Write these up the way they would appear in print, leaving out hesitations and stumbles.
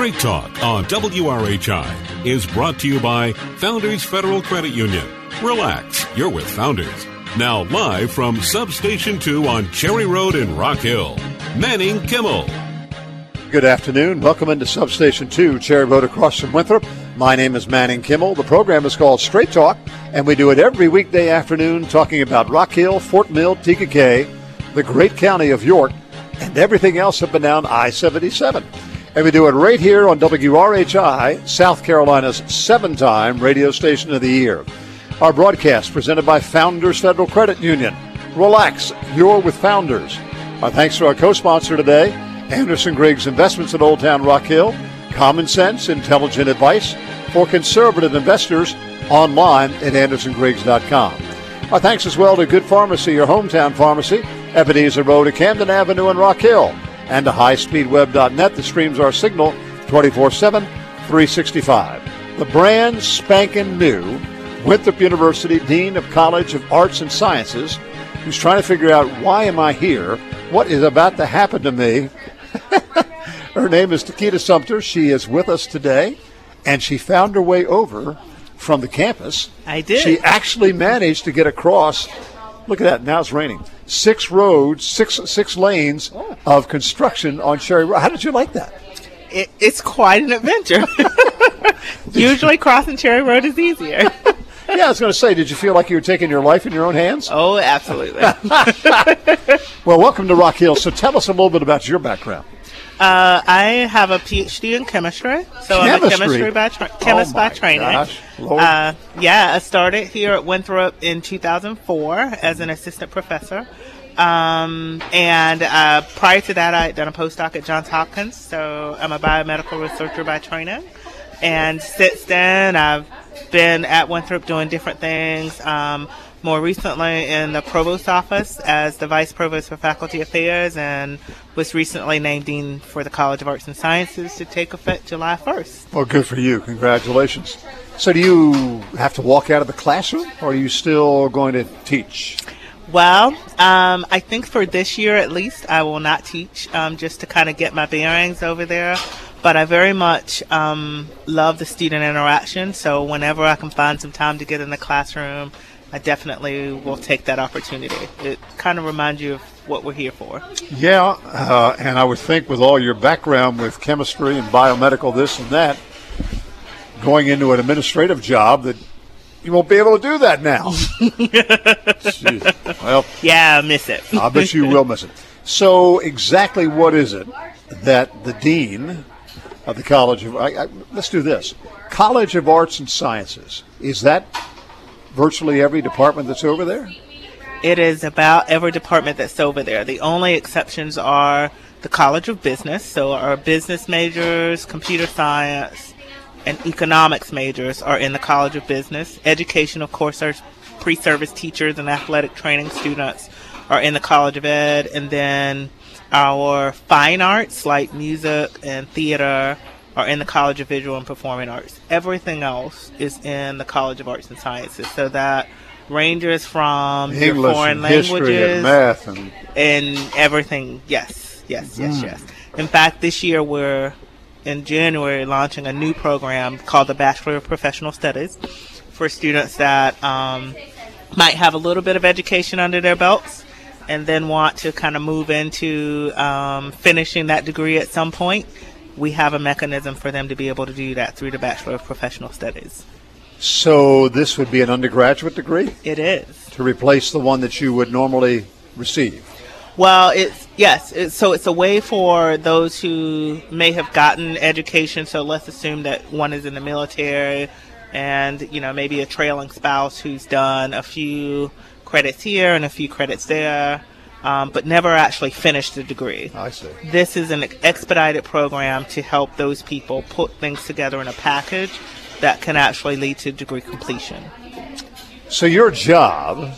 Straight Talk on WRHI is brought to you by Founders Federal Credit Union. Relax, you're with Founders. Now live from Substation 2 on Cherry Road in Rock Hill, Manning Kimmel. Good afternoon. Welcome into Substation 2, Cherry Road across from Winthrop. My name is Manning Kimmel. The program is called Straight Talk, and we do it every weekday afternoon talking about Rock Hill, Fort Mill, TKK, the great county of York, and everything else up and down I-77. And we do it right here on WRHI, South Carolina's 7-time radio station of the year. Our broadcast presented by Founders Federal Credit Union. Relax, you're with Founders. Our thanks to our co-sponsor today, Anderson Griggs Investments at Old Town Rock Hill. Common sense, intelligent advice for conservative investors online at AndersonGriggs.com. Our thanks as well to Good Pharmacy, your hometown pharmacy, Ebenezer Road at Camden Avenue in Rock Hill, and to HighSpeedWeb.net that streams our signal 24/7, 365. The brand spanking new Winthrop University Dean of College of Arts and Sciences, who's trying to figure out, why am I here? What is about to happen to me? Her name is Takeda Sumter. She is with us today, and she found her way over from the campus. I did. She actually managed to get across. Look at that. Now it's raining. 6 roads, six lanes of construction on Cherry Road. How did you like that? It's quite an adventure. Usually crossing Cherry Road is easier. Yeah, I was going to say, did you feel like you were taking your life in your own hands? Oh, absolutely. Well, welcome to Rock Hill. So tell us a little bit about your background. I have a PhD in chemistry. So I'm a chemist by training. Gosh, Lord. I started here at Winthrop in 2004 as an assistant professor. And prior to that, I had done a postdoc at Johns Hopkins. So I'm a biomedical researcher by training. And since then, I've been at Winthrop doing different things. More recently in the provost office as the vice provost for faculty affairs, and was recently named dean for the College of Arts and Sciences to take effect July 1st. Well, good for you. Congratulations. So do you have to walk out of the classroom, or are you still going to teach? Well, I think for this year at least, I will not teach, just to kind of get my bearings over there. But I very much love the student interaction, so whenever I can find some time to get in the classroom, I definitely will take that opportunity. It kind of reminds you of what we're here for. Yeah, and I would think with all your background with chemistry and biomedical this and that, going into an administrative job, that you won't be able to do that now. Jeez. Well, yeah, I miss it. I bet you will miss it. So exactly what is it that the dean of the College of, let's do this, College of Arts and Sciences, is that virtually every department that's over there? It is about every department that's over there. The only exceptions are the College of Business, so our business majors, computer science, and economics majors are in the College of Business. Education, of course, our pre-service teachers and athletic training students are in the College of Ed, and then our fine arts like music and theater are in the College of Visual and Performing Arts. Everything else is in the College of Arts and Sciences. So that ranges from English your foreign and languages history and math and everything. Yes. In fact, this year we're in January launching a new program called the Bachelor of Professional Studies for students that might have a little bit of education under their belts and then want to kind of move into finishing that degree at some point. We have a mechanism for them to be able to do that through the Bachelor of Professional Studies. So this would be an undergraduate degree? It is. To replace the one that you would normally receive? Well, so it's a way for those who may have gotten education. So let's assume that one is in the military and, maybe a trailing spouse who's done a few credits here and a few credits there. But never actually finished the degree. I see. This is an expedited program to help those people put things together in a package that can actually lead to degree completion. So your job,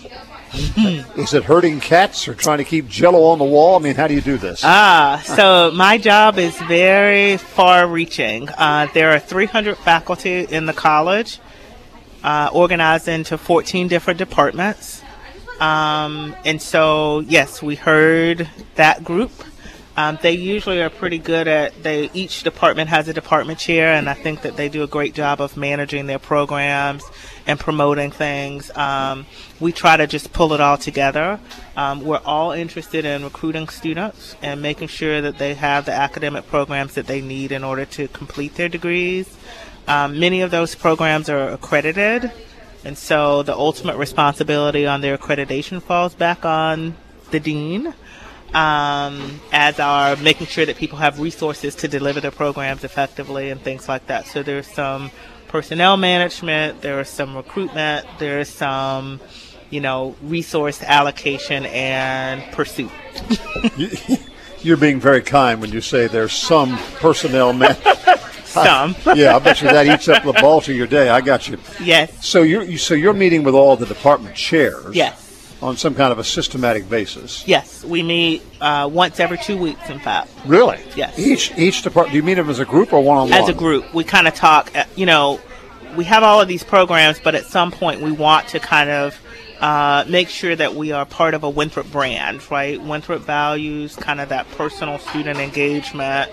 is it herding cats or trying to keep Jell-O on the wall? I mean, how do you do this? So my job is very far-reaching. There are 300 faculty in the college, organized into 14 different departments. And so, yes, we heard that group. They usually are pretty good each department has a department chair, and I think that they do a great job of managing their programs and promoting things. We try to just pull it all together. We're all interested in recruiting students and making sure that they have the academic programs that they need in order to complete their degrees. Many of those programs are accredited, and so the ultimate responsibility on their accreditation falls back on the dean. As are making sure that people have resources to deliver their programs effectively and things like that. So there's some personnel management, there's some recruitment, there's some, resource allocation and pursuit. You're being very kind when you say there's some personnel management. Some. Yeah, I bet you that eats up the bulk of your day. I got you. Yes. So you're meeting with all the department chairs. Yes. On some kind of a systematic basis. Yes, we meet once every 2 weeks, in fact. Really? Yes. Each department, do you meet them as a group or one-on-one? As a group. We kind of talk, we have all of these programs, but at some point we want to kind of make sure that we are part of a Winthrop brand, right? Winthrop values kind of that personal student engagement,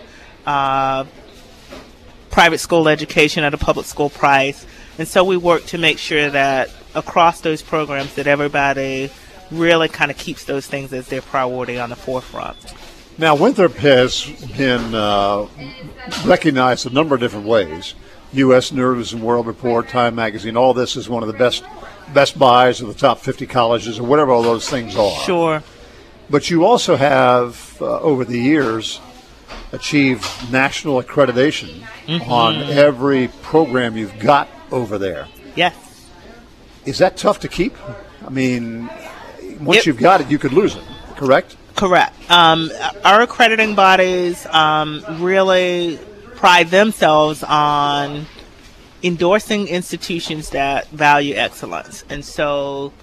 private school education at a public school price. And so we work to make sure that across those programs that everybody really kind of keeps those things as their priority on the forefront. Now, Winthrop has been recognized a number of different ways. U.S. News and World Report, Time Magazine, all this is one of the best buys of the top 50 colleges or whatever all those things are. Sure. But you also have, over the years, achieved national accreditation on every program you've got over there. Yes. Is that tough to keep? I mean, once you've got it, you could lose it, correct? Correct. Our accrediting bodies really pride themselves on endorsing institutions that value excellence. And so,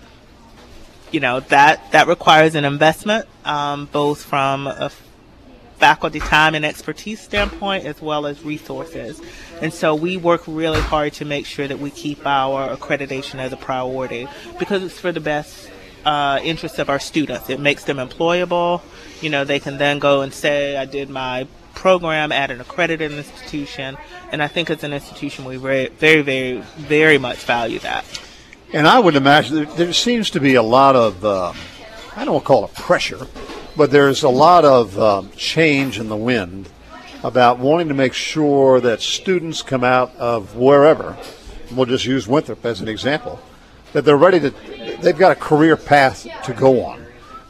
that requires an investment, both from a faculty time and expertise standpoint as well as resources. And so we work really hard to make sure that we keep our accreditation as a priority because it's for the best interest of our students. It makes them employable. They can then go and say, I did my program at an accredited institution. And I think as an institution, we very, very, very, very much value that. And I would imagine there seems to be a lot of, I don't want to call it pressure, but there's a lot of change in the wind about wanting to make sure that students come out of wherever, we'll just use Winthrop as an example, that they're ready to, they've got a career path to go on.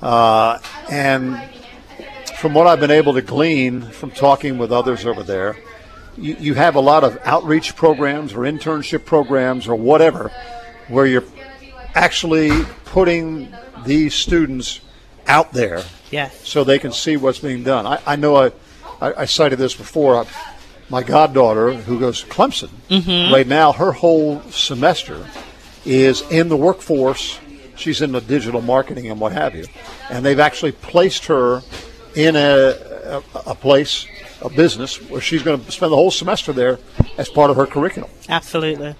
And from what I've been able to glean from talking with others over there, you have a lot of outreach programs or internship programs or whatever where you're actually putting these students out there. Yes. So they can see what's being done. I know I cited this before. My goddaughter, who goes to Clemson, right now, her whole semester is in the workforce. She's in the digital marketing and what have you. And they've actually placed her in a place, a business, where she's going to spend the whole semester there as part of her curriculum. Absolutely.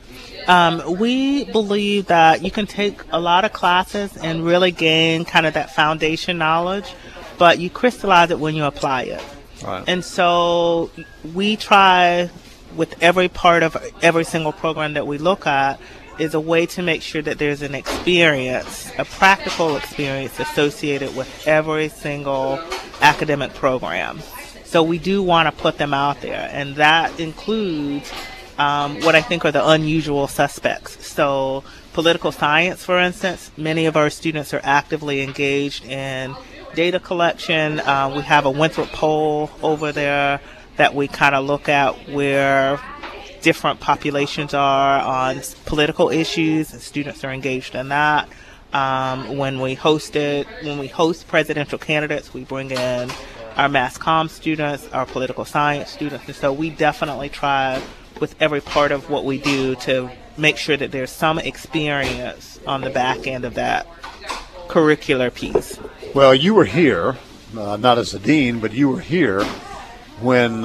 We believe that you can take a lot of classes and really gain kind of that foundation knowledge, but you crystallize it when you apply it. Right. And so we try with every part of every single program that we look at is a way to make sure that there's an experience, a practical experience associated with every single academic program. So we do want to put them out there, and that includes what I think are the unusual suspects. So political science, for instance, many of our students are actively engaged in data collection. We have a Winthrop poll over there that we kind of look at where different populations are on political issues, and students are engaged in that. When we host presidential candidates, we bring in our mass comm students, our political science students, and so we definitely try with every part of what we do to make sure that there's some experience on the back end of that curricular piece. Well, you were here, not as the dean, but you were here when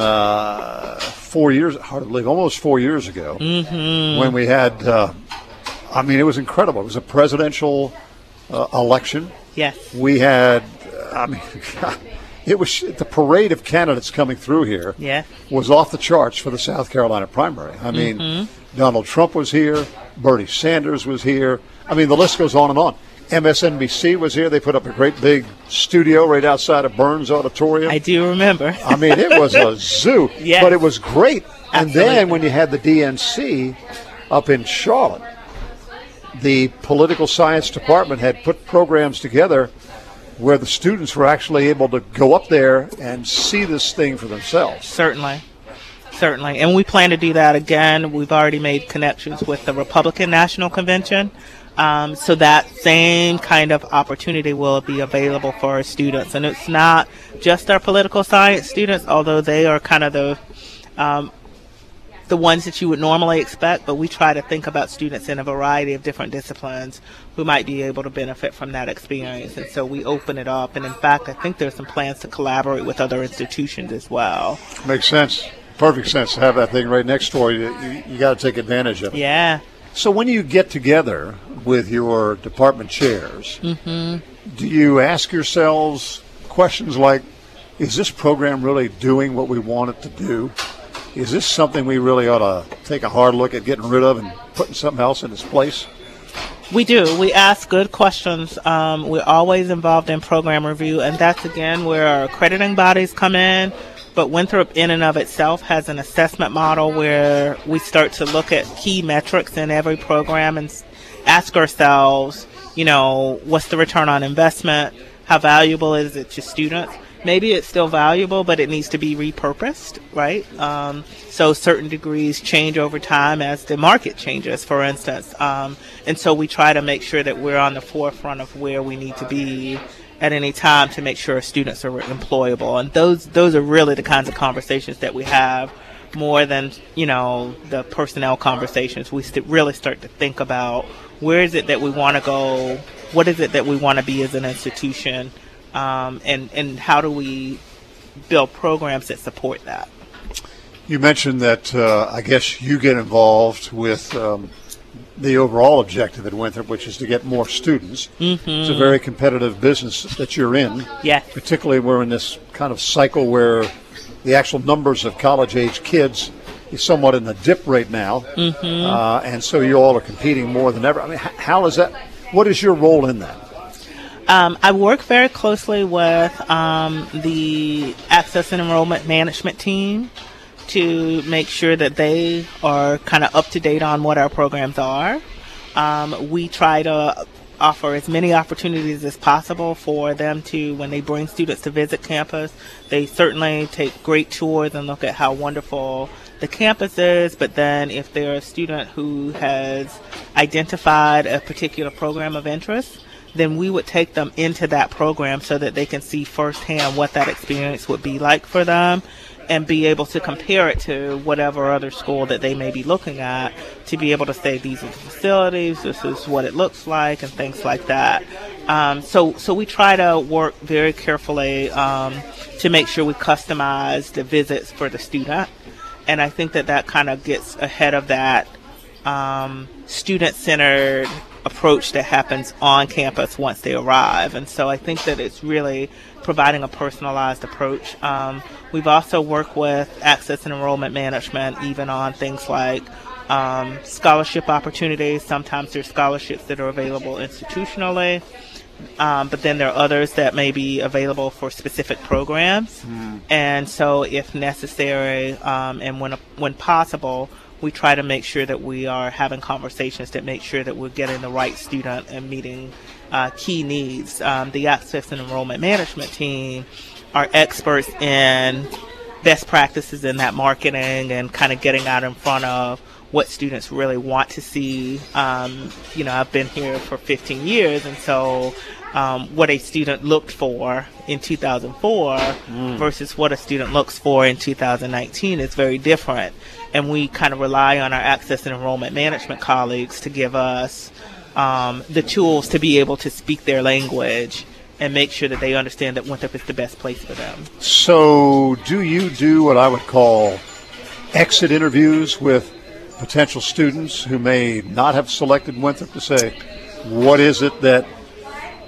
4 years, hard to believe, almost 4 years ago, when we had, it was incredible. It was a presidential election. Yes. We had, It was the parade of candidates coming through here was off the charts for the South Carolina primary. I mean, Donald Trump was here, Bernie Sanders was here. I mean, the list goes on and on. MSNBC was here. They put up a great big studio right outside of Burns Auditorium. I do remember. I mean, it was a zoo, but it was great. Absolutely. And then when you had the DNC up in Charlotte, the political science department had put programs together where the students were actually able to go up there and see this thing for themselves. Certainly. And we plan to do that again. We've already made connections with the Republican National Convention. So that same kind of opportunity will be available for our students. And it's not just our political science students, although they are kind of the ones that you would normally expect, but we try to think about students in a variety of different disciplines who might be able to benefit from that experience. And so we open it up. And in fact, I think there's some plans to collaborate with other institutions as well. Makes sense. Perfect sense to have that thing right next door. You got to take advantage of it. Yeah. So when you get together with your department chairs, do you ask yourselves questions like, is this program really doing what we want it to do? Is this something we really ought to take a hard look at getting rid of and putting something else in its place? We do. We ask good questions. We're always involved in program review, and that's, again, where our accrediting bodies come in. But Winthrop in and of itself has an assessment model where we start to look at key metrics in every program and ask ourselves, what's the return on investment? How valuable is it to students? Maybe it's still valuable, but it needs to be repurposed, right? So certain degrees change over time as the market changes, for instance. And so we try to make sure that we're on the forefront of where we need to be at any time to make sure students are employable. And those are really the kinds of conversations that we have more than, the personnel conversations. We really start to think about where is it that we want to go, what is it that we want to be as an institution, and how do we build programs that support that? You mentioned that I guess you get involved with the overall objective at Winthrop, which is to get more students. It's a very competitive business that you're in. Yes. Particularly we're in this kind of cycle where the actual numbers of college-age kids is somewhat in the dip right now. And so you all are competing more than ever. I mean, how is that? What is your role in that? I work very closely with the Access and Enrollment Management team to make sure that they are kind of up to date on what our programs are. We try to offer as many opportunities as possible for them to, when they bring students to visit campus, they certainly take great tours and look at how wonderful the campus is, but then if they're a student who has identified a particular program of interest, then we would take them into that program so that they can see firsthand what that experience would be like for them and be able to compare it to whatever other school that they may be looking at, to be able to say these are the facilities, this is what it looks like, and things like that. So we try to work very carefully to make sure we customize the visits for the student. And I think that kind of gets ahead of that student-centered approach that happens on campus once they arrive. And so I think that it's really providing a personalized approach. We've also worked with Access and Enrollment Management even on things like scholarship opportunities. Sometimes there's scholarships that are available institutionally, but then there are others that may be available for specific programs. And so if necessary, and when possible, we try to make sure that we are having conversations that make sure that we're getting the right student and meeting key needs. The Access and Enrollment Management team are experts in best practices in that marketing and kind of getting out in front of what students really want to see. I've been here for 15 years, and so what a student looked for in 2004 versus what a student looks for in 2019 is very different. And we kind of rely on our Access and Enrollment Management colleagues to give us the tools to be able to speak their language and make sure that they understand that Winthrop is the best place for them. So do you do what I would call exit interviews with potential students who may not have selected Winthrop to say, what is it that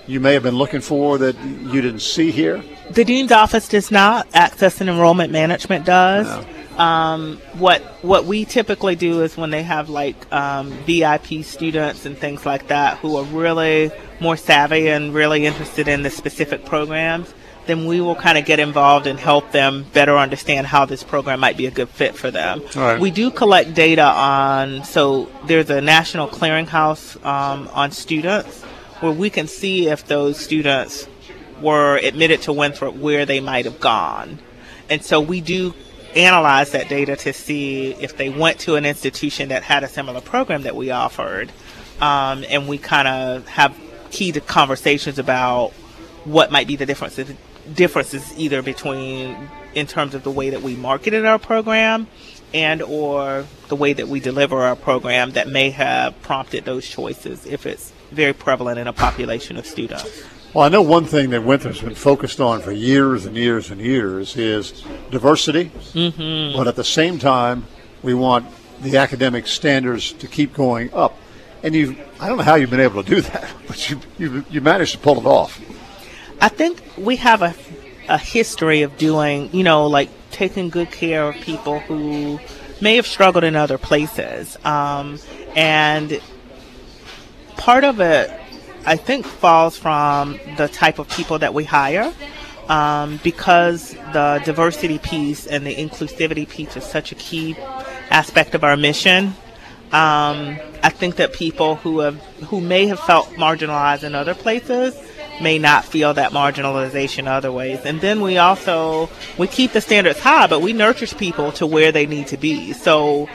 you may have been looking for that you didn't see here? The dean's office does not. Access and enrollment management does. No. What we typically do is when they have VIP students and things like that who are really more savvy and really interested in the specific programs, then we will kind of get involved and help them better understand how this program might be a good fit for them. Right. We do collect data so there's a national clearinghouse on students where we can see if those students were admitted to Winthrop, where they might have gone. And so we do analyze that data to see if they went to an institution that had a similar program that we offered. And we kind of have key conversations about what might be the differences either between in terms of the way that we marketed our program and or the way that we deliver our program that may have prompted those choices if it's very prevalent in a population of students. Well, I know one thing that Winthrop's been focused on for years and years and years is diversity, but at the same time, we want the academic standards to keep going up. And I don't know how you've been able to do that, but you managed to pull it off. I think we have a history of doing, taking good care of people who may have struggled in other places. And part of it, I think, falls from the type of people that we hire, because the diversity piece and the inclusivity piece is such a key aspect of our mission. I think that people who may have felt marginalized in other places may not feel that marginalization other ways. And then we keep the standards high, but we nurture people to where they need to be. So,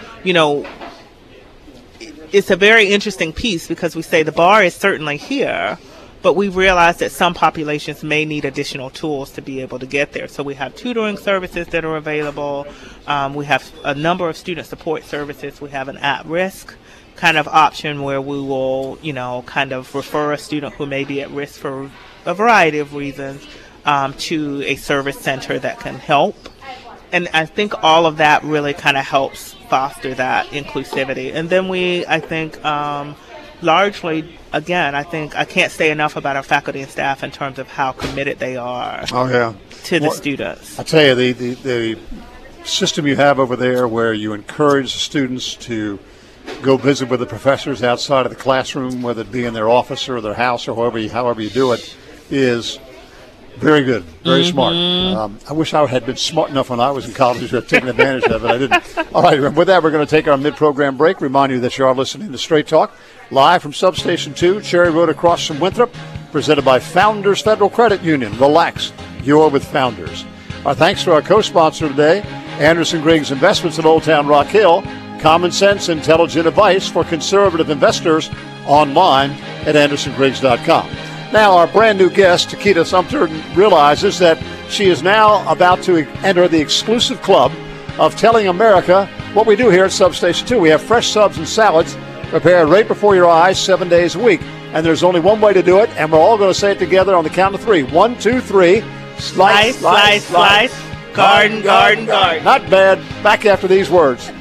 it's a very interesting piece because we say the bar is certainly here, but we realize that some populations may need additional tools to be able to get there. So we have tutoring services that are available. We have a number of student support services. We have an at-risk kind of option where we will, kind of refer a student who may be at risk for a variety of reasons to a service center that can help. And I think all of that really kind of helps foster that inclusivity. And then I think, largely, again, I can't say enough about our faculty and staff in terms of how committed they are to the students. I tell you, the system you have over there where you encourage the students to go visit with the professors outside of the classroom, whether it be in their office or their house or however you do it, is very good, very smart. I wish I had been smart enough when I was in college to have taken advantage of it. I didn't. All right, with that, we're going to take our mid-program break. Remind you that you are listening to Straight Talk, live from Substation 2, Cherry Road across from Winthrop, presented by Founders Federal Credit Union. Relax, you're with Founders. Our thanks to our co-sponsor today, Anderson Griggs Investments in Old Town Rock Hill. Common sense, intelligent advice for conservative investors online at AndersonGriggs.com. Now, our brand new guest, Takita Sumter, realizes that she is now about to enter the exclusive club of telling America what we do here at Substation 2. We have fresh subs and salads prepared right before your eyes 7 days a week. And there's only one way to do it, and we're all going to say it together on the count of three. 1, 2, 3. Slice, slice, slice. Garden, garden, garden. Not bad. Back after these words.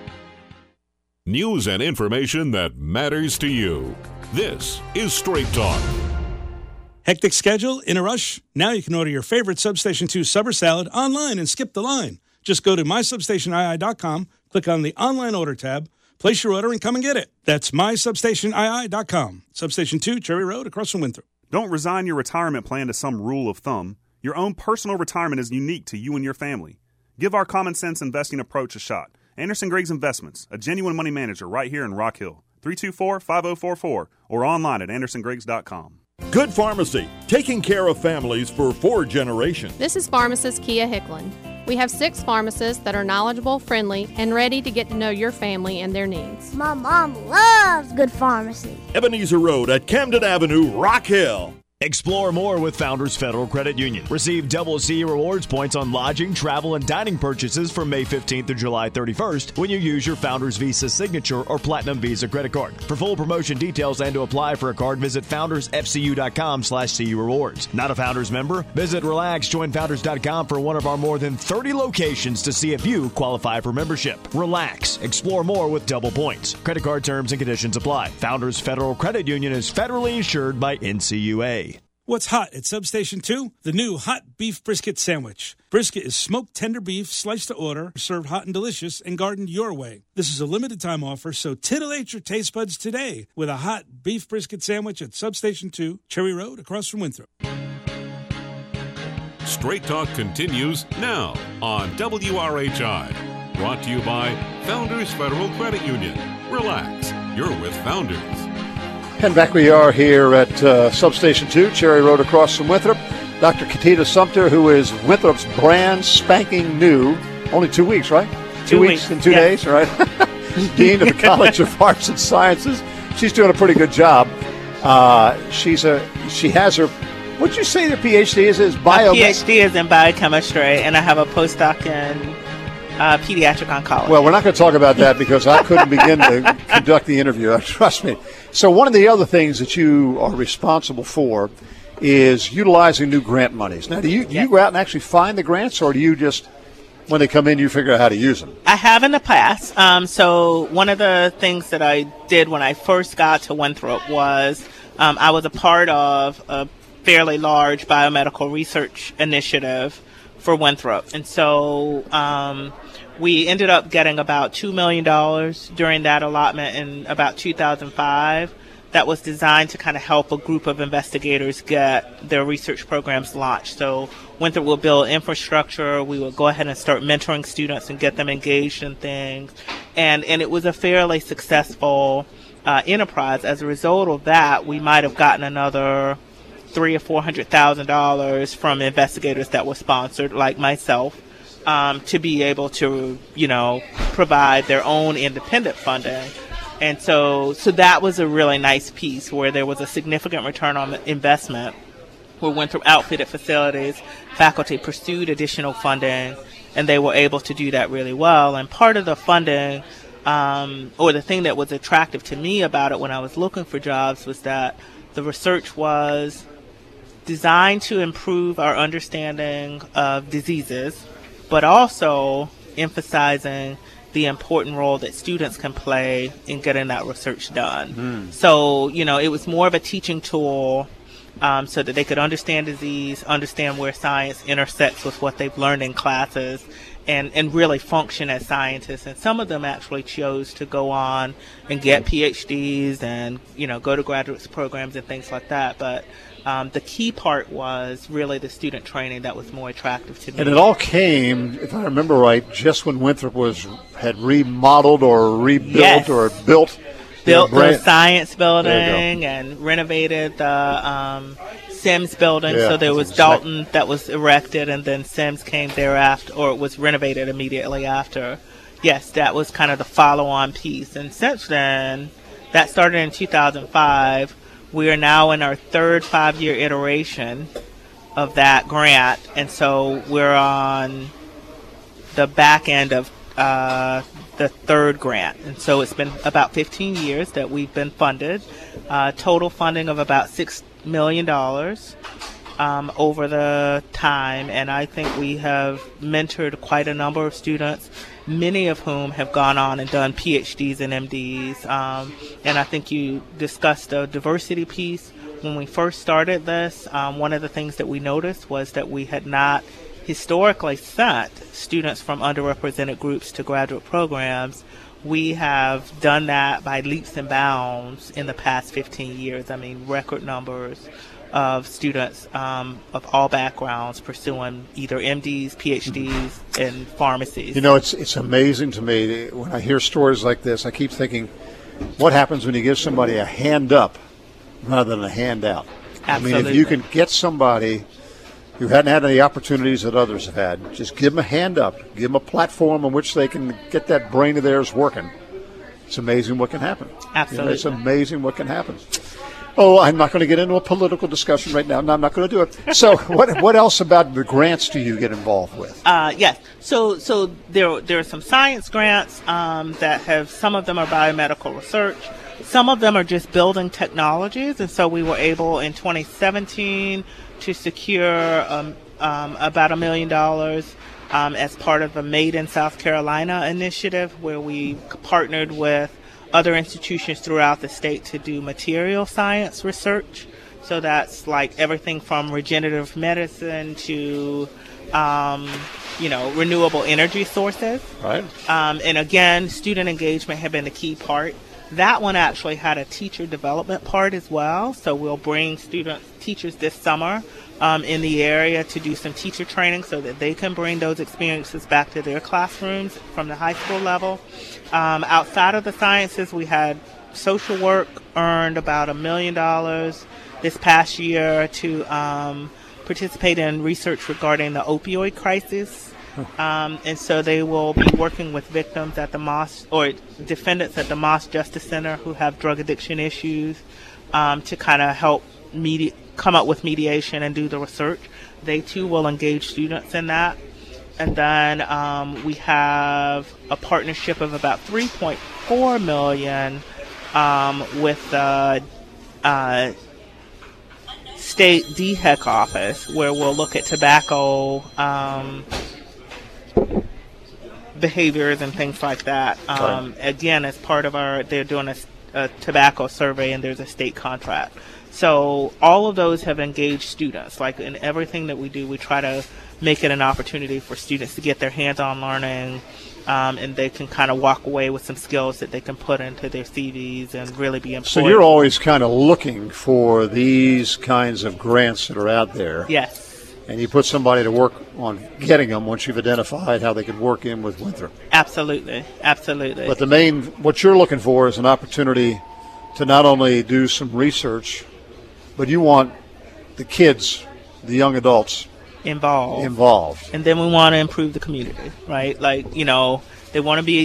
News and information that matters to you. This is Straight Talk. Hectic schedule? In a rush? Now you can order your favorite Substation 2 Supper Salad online and skip the line. Just go to MySubstationII.com, click on the Online Order tab, place your order, and come and get it. That's MySubstationII.com. Substation 2, Cherry Road, across from Winthrop. Don't resign your retirement plan to some rule of thumb. Your own personal retirement is unique to you and your family. Give our common sense investing approach a shot. Anderson Griggs Investments, a genuine money manager right here in Rock Hill. 324-5044 or online at AndersonGriggs.com. Good Pharmacy, taking care of families for 4 generations. This is pharmacist Kia Hicklin. We have 6 pharmacists that are knowledgeable, friendly, and ready to get to know your family and their needs. My mom loves Good Pharmacy. Ebenezer Road at Camden Avenue, Rock Hill. Explore more with Founders Federal Credit Union. Receive double C rewards points on lodging, travel, and dining purchases from May 15th through July 31st when you use your Founders Visa Signature or Platinum Visa credit card. For full promotion details and to apply for a card, visit foundersfcu.com/CU rewards. Not a Founders member? Visit RelaxJoinFounders.com for one of our more than 30 locations to see if you qualify for membership. Relax. Explore more with double points. Credit card terms and conditions apply. Founders Federal Credit Union is federally insured by NCUA. What's hot at Substation 2? The new hot beef brisket sandwich. Brisket is smoked tender beef, sliced to order, served hot and delicious, and gardened your way. This is a limited time offer, so titillate your taste buds today with a hot beef brisket sandwich at Substation 2, Cherry Road, across from Winthrop. Straight Talk continues now on WRHI. Brought to you by Founders Federal Credit Union. Relax, you're with Founders. And back we are here at Substation 2, Cherry Road across from Winthrop. Dr. Katita Sumter, who is Winthrop's brand spanking new, only 2 weeks, right? 2 weeks and 2 days, right? Dean of the College of Arts and Sciences. She's doing a pretty good job. She has her, what'd you say the PhD is? My PhD is in biochemistry, and I have a postdoc in pediatric oncology. Well, we're not going to talk about that because I couldn't begin to conduct the interview. Trust me. So one of the other things that you are responsible for is utilizing new grant monies. Now, do you go out and actually find the grants, or do you just, when they come in, you figure out how to use them? I have in the past. So one of the things that I did when I first got to Winthrop was I was a part of a fairly large biomedical research initiative for Winthrop. And so we ended up getting about $2 million during that allotment in about 2005. That was designed to kind of help a group of investigators get their research programs launched. So Winthrop will build infrastructure. We will go ahead and start mentoring students and get them engaged in things. And it was a fairly successful enterprise. As a result of that, we might have gotten another $300,000 or $400,000 from investigators that were sponsored, like myself, to be able to, provide their own independent funding. And so that was a really nice piece where there was a significant return on investment, where Winthrop outfitted facilities, faculty pursued additional funding, and they were able to do that really well. And part of the funding, or the thing that was attractive to me about it when I was looking for jobs, was that the research was designed to improve our understanding of diseases, but also emphasizing the important role that students can play in getting that research done. So, it was more of a teaching tool so that they could understand disease, understand where science intersects with what they've learned in classes, and really function as scientists. And some of them actually chose to go on and get PhDs and, go to graduate programs and things like that. But the key part was really the student training that was more attractive to me. And it all came, if I remember right, just when Winthrop had remodeled or rebuilt or built the science building and renovated the Sims building. So there was Dalton that was erected, and then Sims came thereafter, or it was renovated immediately after. Yes, that was kind of the follow-on piece. And since then, that started in 2005. We are now in our third 5-year iteration of that grant, and so we're on the back end of the third grant. And so it's been about 15 years that we've been funded, total funding of about $6 million over the time, and I think we have mentored quite a number of students, many of whom have gone on and done PhDs and MDs. And I think you discussed the diversity piece. When we first started this, one of the things that we noticed was that we had not historically sent students from underrepresented groups to graduate programs. We have done that by leaps and bounds in the past 15 years. I mean, record numbers of students of all backgrounds pursuing either MDs, PhDs, and pharmacies. It's amazing to me when I hear stories like this. I keep thinking, what happens when you give somebody a hand up rather than a handout? Absolutely. I mean, if you can get somebody who hadn't had any opportunities that others have had, just give them a hand up, give them a platform on which they can get that brain of theirs working. It's amazing what can happen. Absolutely. It's amazing what can happen. Oh, I'm not going to get into a political discussion right now. No, I'm not going to do it. So what else about the grants do you get involved with? Yes. So there are some science grants that have, some of them are biomedical research. Some of them are just building technologies. And so we were able in 2017 to secure about $1 million as part of a Made in South Carolina initiative, where we partnered with other institutions throughout the state to do material science research. So that's like everything from regenerative medicine to, renewable energy sources. Right. And again, student engagement had been the key part. That one actually had a teacher development part as well. So we'll bring teachers this summer in the area to do some teacher training so that they can bring those experiences back to their classrooms from the high school level. Outside of the sciences, we had social work earned about $1 million this past year to participate in research regarding the opioid crisis. And so they will be working with victims at the Moss, or defendants at the Moss Justice Center who have drug addiction issues, to kind of help come up with mediation and do the research. They too will engage students in that. And then we have a partnership of about $3.4 million with the state DHEC office, where we'll look at tobacco behaviors and things like that. Again, as part of they're doing a tobacco survey, and there's a state contract. So all of those have engaged students. Like in everything that we do, we try to make it an opportunity for students to get their hands-on learning, and they can kind of walk away with some skills that they can put into their CVs and really be employed. So you're always kind of looking for these kinds of grants that are out there. Yes. And you put somebody to work on getting them once you've identified how they could work in with Winthrop. Absolutely. Absolutely. But what you're looking for is an opportunity to not only do some research, but you want the kids, the young adults, involved. And then we want to improve the community, right? Like, they want to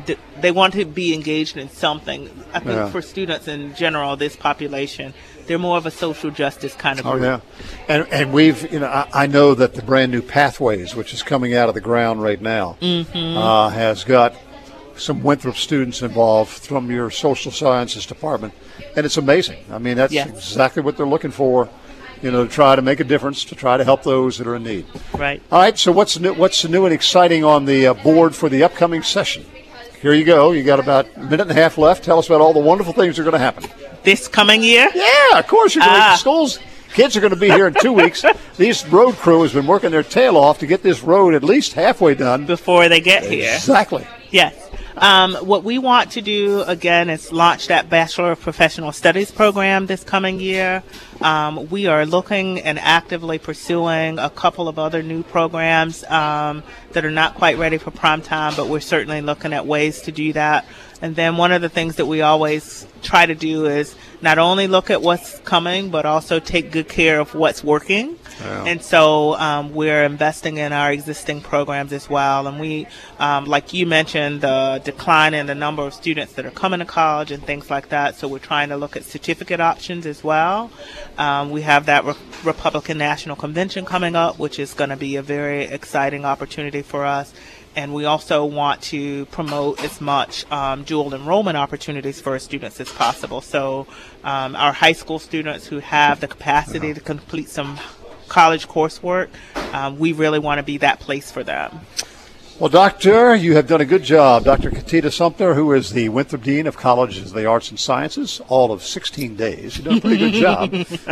be engaged in something. I think for students in general, this population, they're more of a social justice kind of group. Oh, yeah. And we've, I know that the brand new Pathways, which is coming out of the ground right now, has got some Winthrop students involved from your social sciences department. And it's amazing. I mean, that's exactly what they're looking for, to try to make a difference, to try to help those that are in need. Right. All right, so what's new and exciting on the board for the upcoming session? Here you go. You got about a minute and a half left. Tell us about all the wonderful things that are going to happen. This coming year? Yeah, of course. Kids are going to be here in 2 weeks. These road crew has been working their tail off to get this road at least halfway done. Before they get here. Exactly. Yes. What we want to do, again, is launch that Bachelor of Professional Studies program this coming year. We are looking and actively pursuing a couple of other new programs that are not quite ready for prime time, but we're certainly looking at ways to do that. And then one of the things that we always try to do is not only look at what's coming, but also take good care of what's working. Yeah. And so we're investing in our existing programs as well. And we, like you mentioned, the decline in the number of students that are coming to college and things like that. So we're trying to look at certificate options as well. We have that Republican National Convention coming up, which is going to be a very exciting opportunity for us. And we also want to promote as much dual enrollment opportunities for our students as possible. So our high school students who have the capacity to complete some college coursework, we really want to be that place for them. Well, Doctor, you have done a good job. Dr. Katita Sumter, who is the Winthrop Dean of Colleges of the Arts and Sciences, all of 16 days. You've done a pretty good job.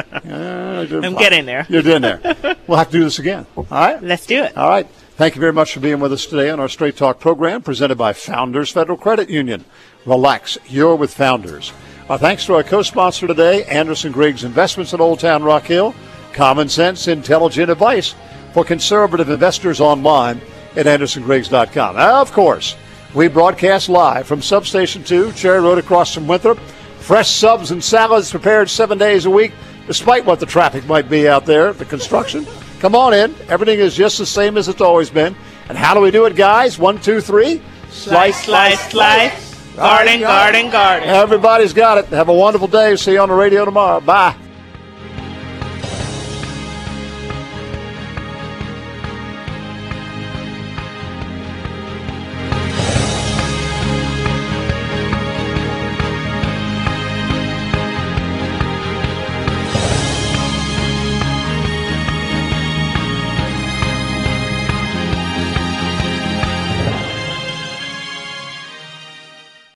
I'm getting there. You're getting there. We'll have to do this again. All right? Let's do it. All right. Thank you very much for being with us today on our Straight Talk program presented by Founders Federal Credit Union. Relax, you're with Founders. Our thanks to our co-sponsor today, Anderson Griggs Investments in Old Town Rock Hill. Common sense, intelligent advice for conservative investors online at AndersonGriggs.com. Of course, we broadcast live from Substation 2, Cherry Road across from Winthrop. Fresh subs and salads prepared 7 days a week, despite what the traffic might be out there, the construction. Come on in. Everything is just the same as it's always been. And how do we do it, guys? 1, 2, 3. Slice, slice, slice. Garden, garden, garden. Everybody's got it. Have a wonderful day. See you on the radio tomorrow. Bye.